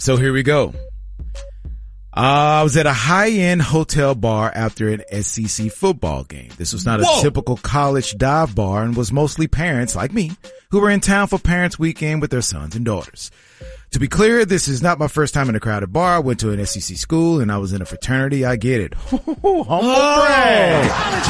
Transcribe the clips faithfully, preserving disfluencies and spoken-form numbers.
So here we go. Uh, I was at a high-end hotel bar after an S E C football game. This was not Whoa. a typical college dive bar and was mostly parents like me who were in town for Parents Weekend with their sons and daughters. To be clear, this is not my first time in a crowded bar. I went to an S E C school and I was in a fraternity. I get it. Humble Oh. brag.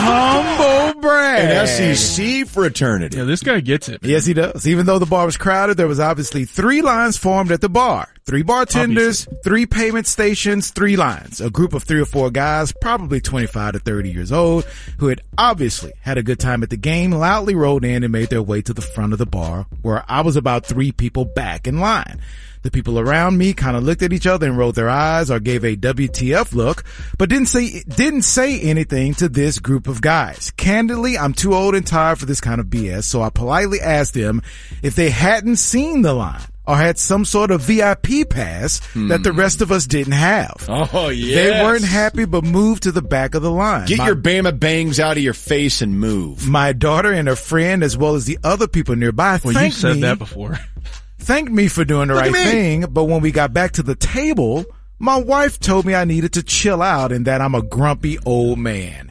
Humble brag. An S E C fraternity. Yeah, this guy gets it. Yes, he does. Even though the bar was crowded, there was obviously three lines formed at the bar. Three bartenders, Obviously. three payment stations, three lines. A group of three or four guys, probably twenty-five to thirty years old, who had obviously had a good time at the game, loudly rolled in and made their way to the front of the bar, where I was about three people back in line. The people around me kind of looked at each other and rolled their eyes or gave a W T F look, but didn't say, didn't say anything to this group of guys. Candidly, I'm too old and tired for this kind of B S, so I politely asked them if they hadn't seen the line or had some sort of V I P pass hmm. that the rest of us didn't have. Oh, yeah. They weren't happy, but moved to the back of the line. Get My- your Bama bangs out of your face and move. My daughter and her friend, as well as the other people nearby, Well, you thanked said me. that before. Thanked me for doing the Look right at me. thing, but when we got back to the table, my wife told me I needed to chill out and that I'm a grumpy old man.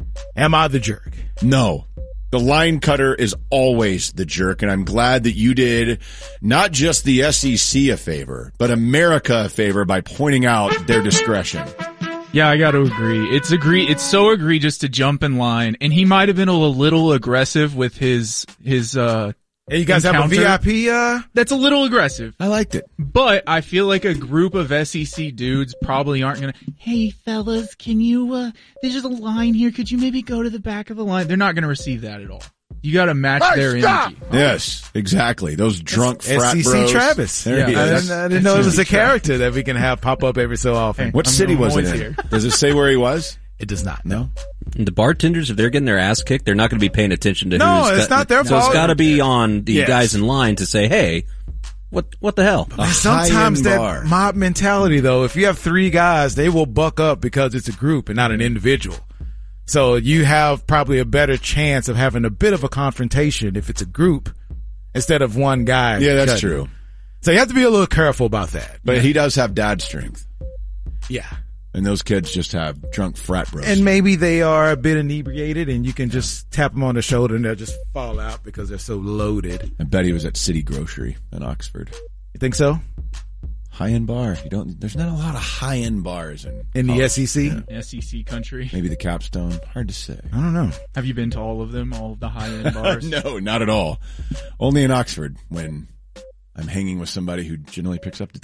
Am I the jerk? No. The line cutter is always the jerk, and I'm glad that you did not just the S E C a favor, but America a favor by pointing out their discretion. Yeah, I got to agree. It's agree. It's so egregious to jump in line, and he might have been a little aggressive with his his. uh Hey, you guys encounter. have a V I P, uh? That's a little aggressive. I liked it. But I feel like a group of S E C dudes probably aren't gonna, hey fellas, can you, uh, there's just a line here, could you maybe go to the back of the line? They're not gonna receive that at all. You gotta match Hey, their stop! energy. Yes, exactly. Those drunk S frat E C bros. Travis. There Yeah, he I is. didn't, I didn't know it was a character that we can have pop up every so often. Hey. What I'm- city I'm was it always in? here. Does it say where he was? It does not. No. The bartenders, if they're getting their ass kicked, they're not going to be paying attention to No, who's it's got- not their so fault. it's got to be on the Yes. guys in line to say, hey, what what the hell? A Sometimes high-end that bar. mob mentality though, if you have three guys, they will buck up because it's a group and not an individual. So you have probably a better chance of having a bit of a confrontation if it's a group instead of one guy. Yeah, that's cutting. true. So you have to be a little careful about that. But he does have dad strength. Yeah. And those kids just have drunk frat bros. And maybe they are a bit inebriated and you can just tap them on the shoulder and they'll just fall out because they're so loaded. I bet he was at City Grocery in Oxford. You think so? High-end bar. You don't, there's not a lot of high-end bars in In the college. S E C? Yeah. S E C country. Maybe the Capstone. Hard to say. I don't know. Have you been to all of them? All of the high-end bars? No, not at all. Only in Oxford when I'm hanging with somebody who generally picks up the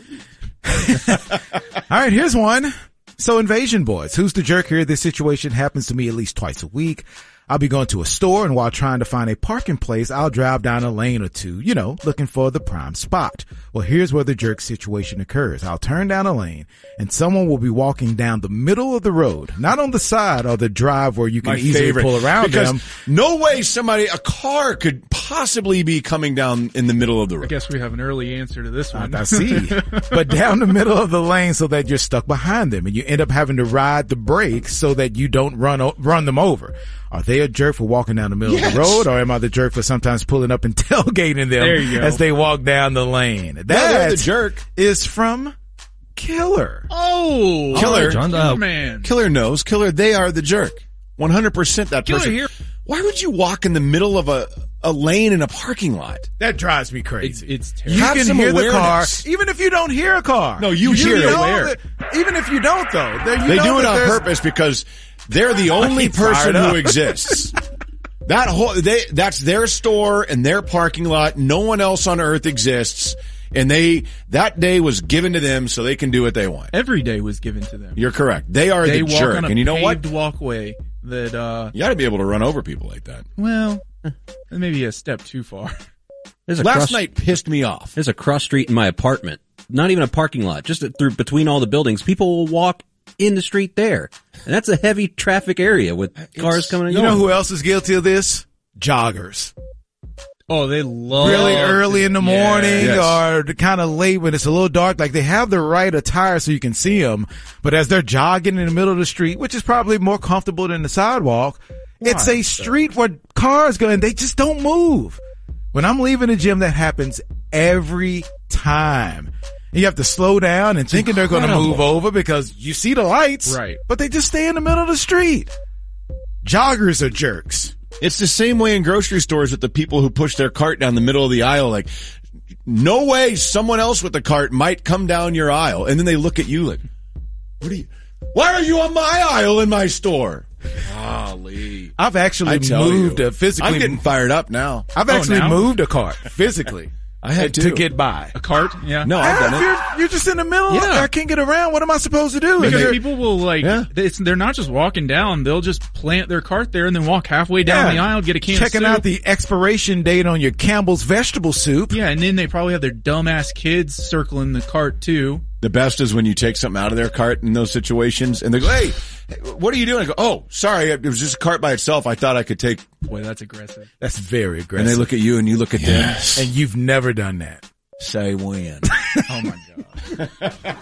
tab. All right, here's one. So Invasion Boys, who's the jerk here? This situation happens to me at least twice a week. I'll be going to a store and while trying to find a parking place, I'll drive down a lane or two, you know, looking for the prime spot. Well, here's where the jerk situation occurs. I'll turn down a lane and someone will be walking down the middle of the road, not on the side or the drive where you can My easily favorite. pull around because them. no way somebody, a car could possibly be coming down in the middle of the I road. guess we have an early answer to this one. I, I see. But down the middle of the lane so that you're stuck behind them and you end up having to ride the brakes so that you don't run o- run them over. Are they a jerk for walking down the middle Yes. of the road or am I the jerk for sometimes pulling up and tailgating them There you go. as they walk down the lane? Yeah, they're the That jerk. is from Killer. Oh, Killer. John Killer Doe. man. Killer knows. Killer, they are the jerk. one hundred percent that Killer person. here. Why would you walk in the middle of a, a lane in a parking lot? That drives me It's, crazy. it's You terrible. Have can some hear the car, awareness. even if you don't hear a car. No, you hear it. know Aware. that- even if you don't, though. There- you They know do it that on there's- purpose because they're the only He's fired person up. who exists. That whole, they, that's their store and their parking lot. No one else on earth exists. And they, that day was given to them so they can do what they want. Every day was given to them. You're correct. They are They the walk jerk. on a And you know what? paved walkway that, uh, You gotta be able to run over people like that. well, maybe a step too far. There's a Last cross, night pissed me off. There's a cross street in my apartment. Not even a parking lot, just through between all the buildings. People will walk in the street there. And that's a heavy traffic area with cars coming and You going. know who else is guilty of this? Joggers. Oh, they love Really early in the Yeah. morning Yes. or kind of late when it's a little dark. Like they have the right attire so you can see them, but as they're jogging in the middle of the street, which is probably more comfortable than the sidewalk, it's a street where cars go and they just don't move. When I'm leaving the gym, that happens every time. And you have to slow down and thinking they're going to move over because you see the lights. Right. But they just stay in the middle of the street. Joggers are jerks. It's the same way in grocery stores with the people who push their cart down the middle of the aisle. Like, no way someone else with the cart might come down your aisle. And then they look at you like, what are you, why are you on my aisle in my store? Golly. I've actually I tell moved you, a physically. I'm getting fired up now. I've Oh, actually now? moved a cart physically. I had to to. get by. A cart? Yeah. No, I've Ah, done it. You're, you're just in the middle. Yeah. I can't get around. What am I supposed to do? Because You're- people will like, Yeah. it's, they're not just walking down. They'll just plant their cart there and then walk halfway down Yeah. the aisle, get a can checking of soup. out the expiration date on your Campbell's vegetable soup. Yeah, and then they probably have their dumbass kids circling the cart too. The best is when you take something out of their cart in those situations and they go, hey, what are you doing? I go, oh, sorry. It was just a cart by itself. I thought I could take, Boy, that's aggressive. That's very aggressive. and they look at you and you look at them. and you've never done that. Say when. Oh my god.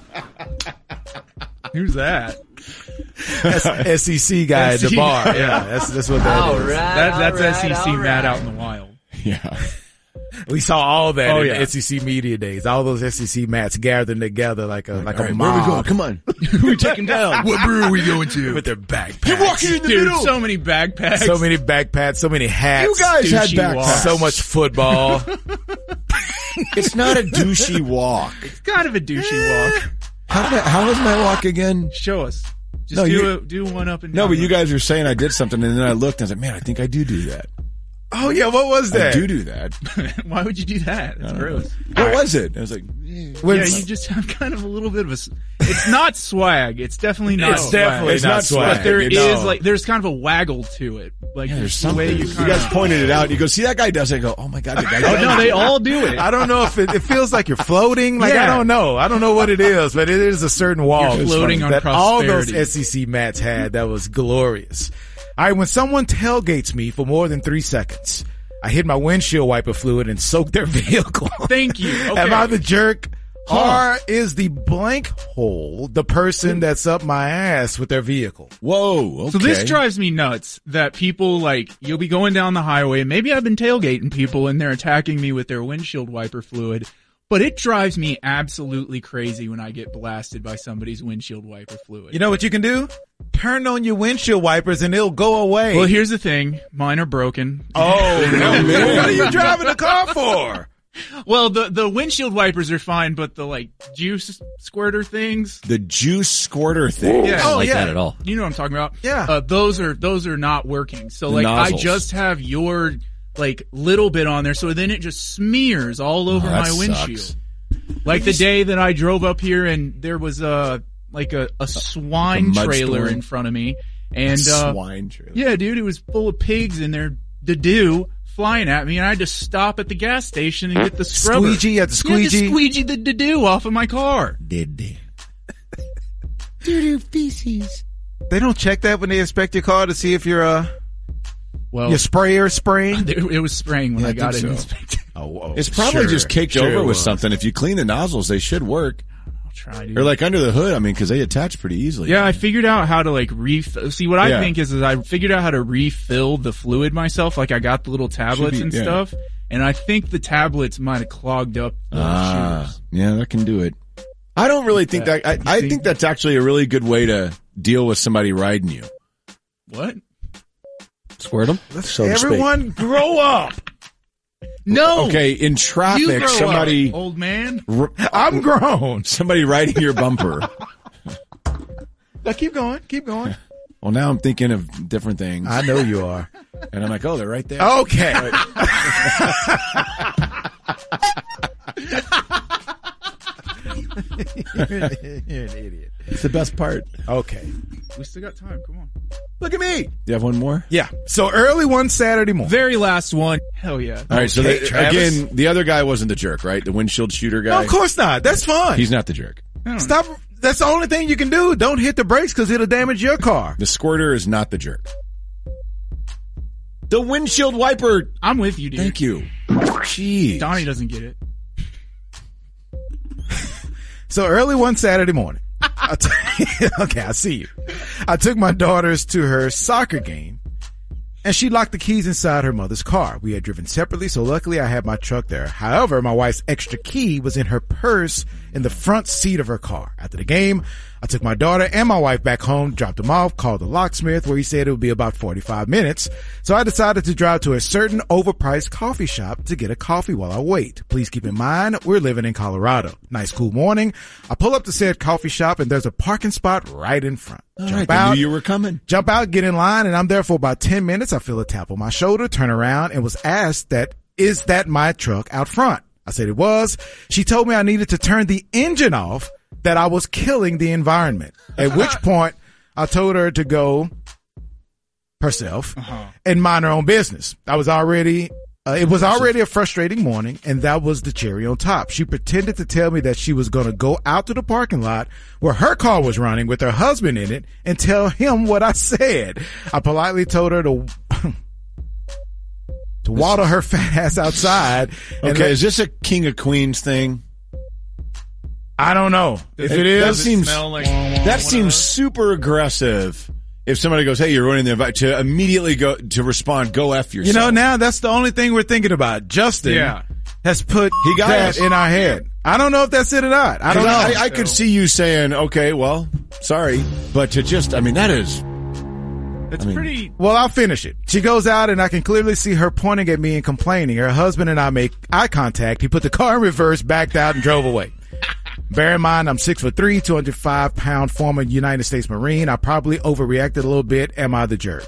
Who's that? That's S E C guy at the S E C. bar. Yeah, that's that's what that is. That, that's S E C Matt out in the wild. Yeah. We saw all that Oh, in yeah. the S E C media days. All those S E C mats gathering together like a like All a right, where mob. we going? Come on. Who are we taking down? What brew are we going to? With their backpacks. You're walking in the Dude, middle. so many backpacks. So many backpacks, so many hats. You guys had douchey backpacks. walks. So much football. It's not a douchey walk. It's kind of a douchey walk. How, did I, how was my walk again? Show us. Just No, do you- a, do one up and No, down. but you guys were saying I did something, and then I looked and I was like, man, I think I do do that. Oh yeah, what was I that? do do that. Why would you do that? That's gross. What was it? I was like, When- Yeah, you just have kind of a little bit of a. s- It's not swag. It's definitely not. It's swag. definitely It's not not swag. But there It's- is No. like there's kind of a waggle to it. Like yeah, there's the way something. you You, kind guys of. pointed it out. You go, see that guy does it. I go, oh my God, the guy Oh does no, it. they all do it. I don't know if it, it feels like you're floating. Like I Yeah. don't know. I don't know what it is, but it is a certain wall You're floating on that all those prosperity. S E C mats had. That was glorious. All right, when someone tailgates me for more than three seconds, I hit my windshield wiper fluid and soak their vehicle. Thank you. Okay. Am I the jerk? Or is the blank hole the person that's up my ass with their vehicle? Whoa. Okay. So this drives me nuts that people like, you'll be going down the highway and maybe I've been tailgating people and they're attacking me with their windshield wiper fluid, but it drives me absolutely crazy when I get blasted by somebody's windshield wiper fluid. You know what you can do? Turn on your windshield wipers and it'll go away. Well, here's the thing. Mine are broken. oh, no, man. What are you driving the car for? Well, the, the windshield wipers are fine, but the like juice squirter things, The juice squirter thing. Yeah. I don't Oh, like yeah. that at all. you know what I'm talking about? Yeah. Uh, those are, those are not working. So The like nozzles. I just have your like little bit on there. So then it just smears all over Oh, that my sucks. windshield. Like the day that I drove up here and there was a, like a, a swine mud trailer storm. in front of me. And, uh, Swine trailer. yeah, dude, it was full of pigs in there, the dew flying at me, and I had to stop at the gas station and get the scrubber. Squeegee, you had to You had to squeegee. squeegee the the dew off of my car. Did they? They don't check that when they inspect your car to see if you're uh Well, your sprayer spraying. it, it was spraying when Yeah, I I got it think so. inspected. Oh, oh, It's probably sure. just caked Sure over it with was. something. If you clean the nozzles, they should work. I'll try, dude. Or like under the hood, I mean, because they attach pretty easily. Yeah, I figured out how to like refill. See, what I Yeah. think is, is I figured out how to refill the fluid myself. Like I got the little tablets be- and yeah. stuff, and I think the tablets might have clogged up the Ah, shoes. yeah, that can do it. I don't really think that. I, I think that's actually a really good way to deal with somebody riding you. What? Squirt them? So to speak. Everyone grow up. No. Okay, in You traffic, grow somebody up, old man. r- I'm grown. somebody riding your bumper. Now keep going. Keep going. Well, now I'm thinking of different things, I know you are. and I'm like, oh, they're right there. Okay. You're an idiot. It's the best part. Okay. We still got time. Come on. Look at me. Do you have one more? Yeah. So early one Saturday morning. Very last one. Hell yeah. All right. So Okay, the, Travis. again, the other guy wasn't the jerk, right? The windshield shooter guy. No, of course not. That's fine. He's not the jerk. Stop. That's the only thing you can do. Don't hit the brakes because it'll damage your car. The squirter is not the jerk. The windshield wiper. I'm with you, dude. Thank you. Jeez. Donnie doesn't get it. So early one Saturday morning. I t- okay, I see you. I took my daughters to her soccer game, and she locked the keys inside her mother's car. We had driven separately, so luckily I had my truck there. However, my wife's extra key was in her purse in the front seat of her car. After the game, I took my daughter and my wife back home, dropped them off, called the locksmith where he said it would be about forty-five minutes. So I decided to drive to a certain overpriced coffee shop to get a coffee while I wait. Please keep in mind, we're living in Colorado. Nice cool morning. I pull up to said coffee shop and there's a parking spot right in front. All Jump right, I out. knew you were coming. Jump out, get in line, and I'm there for about ten minutes. I feel a tap on my shoulder, turn around, and was asked that, is that my truck out front? I said it was. She told me I needed to turn the engine off, that I was killing the environment. At which point, I told her to go herself uh-huh. and mind her own business. I was already... Uh, it was already a frustrating morning, and that was the cherry on top. She pretended to tell me that she was going to go out to the parking lot where her car was running with her husband in it and tell him what I said. I politely told her to to waddle her fat ass outside. Okay, let, is this a King of Queens thing? I don't know. If it, it is, that it seems smell like that seems super aggressive. If somebody goes, "Hey, you're ruining the invite," to immediately go to respond, "Go F yourself." You know, now that's the only thing we're thinking about. Justin yeah. has put he got that us. in our head. I don't know if that's it or not. I don't know. I, I could see you saying, "Okay, well, sorry," but to just, I mean, that is. That's I mean, pretty. Well, I'll finish it. She goes out and I can clearly see her pointing at me and complaining. Her husband and I make eye contact. He put the car in reverse, backed out, and drove away. Bear in mind, I'm six foot three, two hundred five pound former United States Marine. I probably overreacted a little bit. Am I the jerk?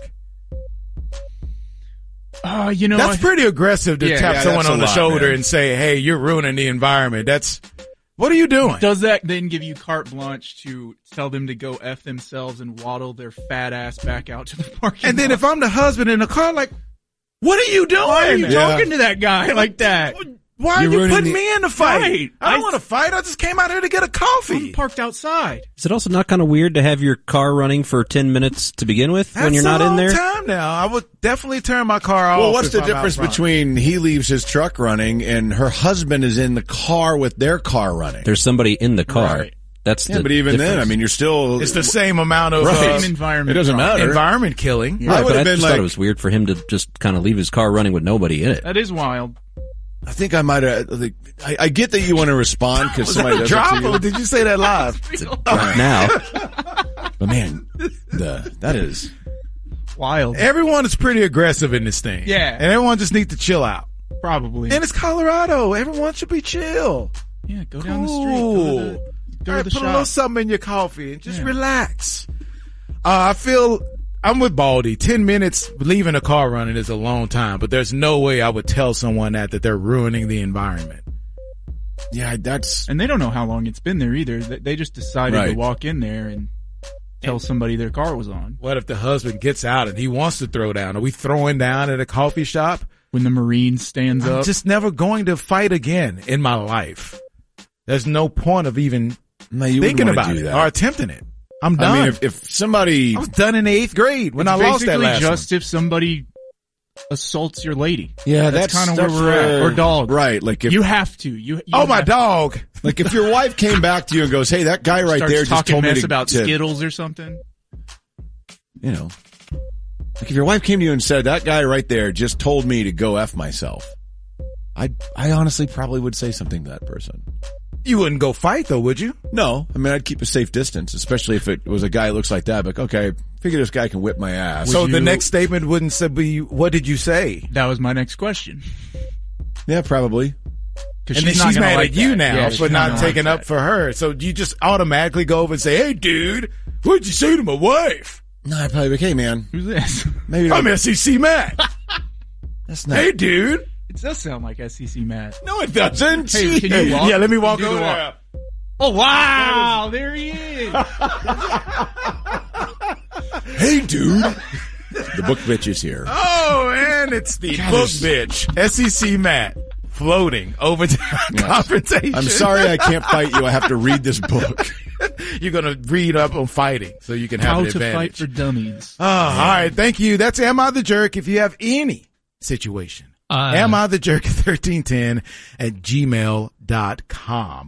Uh, you know, That's I, pretty aggressive to Yeah, tap yeah, someone that's a on the lot, shoulder man. and say, hey, you're ruining the environment. That's, what are you doing? Does that then give you carte blanche to tell them to go F themselves and waddle their fat ass back out to the parking And then lot? if I'm the husband in the car, like, what are you doing? Why are you Yeah. talking to that guy like that? Why are You're you ruining putting the- me in the fight? Right. I don't I- want to fight. I just came out here to get a coffee. I'm parked outside. Is it also not kind of weird to have your car running for ten minutes to begin with when That's you're not a in long there? time now. I would definitely turn my car off. Well, what's if the I'm difference out front. between he leaves his truck running and her husband is in the car with their car running? There's somebody in the car. Right. That's Yeah, the but even then, difference. I mean, you're still. It's the same amount of Right. uh, Same environment. It doesn't matter. environment killing. Right, I would but have I been just like- thought it was weird for him to just kind of leave his car running with nobody in it. That is wild. I think I might have. Like, I, I get that you want to respond because Was somebody that a does it drop to you. or did you say that live? Now, But man, the that is. Wild. Everyone is pretty aggressive in this thing. Yeah. And everyone just needs to chill out. Probably. And it's Colorado. Everyone should be chill. yeah, go down the street. Go to the, go All right, to the put a little shop. something in your coffee and just Yeah. relax. Uh, I feel I'm with Baldy. Ten minutes leaving a car running is a long time, but there's no way I would tell someone that that they're ruining the environment. Yeah, that's. And they don't know how long it's been there either. They they just decided Right. to walk in there and tell somebody their car was on. What if the husband gets out and he wants to throw down? Are we throwing down at a coffee shop? When the Marine stands I'm up. just never going to fight again in my life. There's no point of even No, you thinking wouldn't wanna about do it that. or attempting it. I'm done. I mean, if, if somebody. I was done in the eighth grade when It's I lost that basically last just if somebody assaults your lady. Yeah, that's, that's kind of where that's, we're at. uh, Or dog. Right. Like if You have to. You, you one. Oh, my have dog. like if your wife came back to you and goes, "Hey, that guy right starts there just talking told me mess to, about to Skittles or something. you know." Like if your wife came to you and said, "That guy right there just told me to go F myself," I I honestly probably would say something to that person. You wouldn't go fight though, would you? No, I mean I'd keep a safe distance, especially if it was a guy who looks like that. But okay, figure this guy can whip my ass. So Would the you- next statement wouldn't say, be, what did you say? That was my next question. yeah, probably. Because And then not she's gonna mad like at you that. now Yeah, for she's not gonna taking like up that. for her. So you just automatically go over and say, hey, dude, what'd you say to my wife? No, I'd probably be like, "Hey, man, Who's this? maybe don't, I'm S E C Matt. that's not." Hey, dude. It does sound like S E C Matt. No, it doesn't. Hey, can you walk? Yeah, let me walk Do the over walk. there. Oh, wow. There he is. Hey, dude. The book bitch is here. Oh, and it's the God, book there's- bitch, S E C Matt, floating over to confrontation. I'm sorry I can't fight you. I have to read this book. You're going to read up on fighting so you can have How an to advantage. fight for dummies. Oh, all right. Thank you. That's Am I the Jerk? If you have any situation, Uh, am I the jerk at thirteen ten at gmail dot com.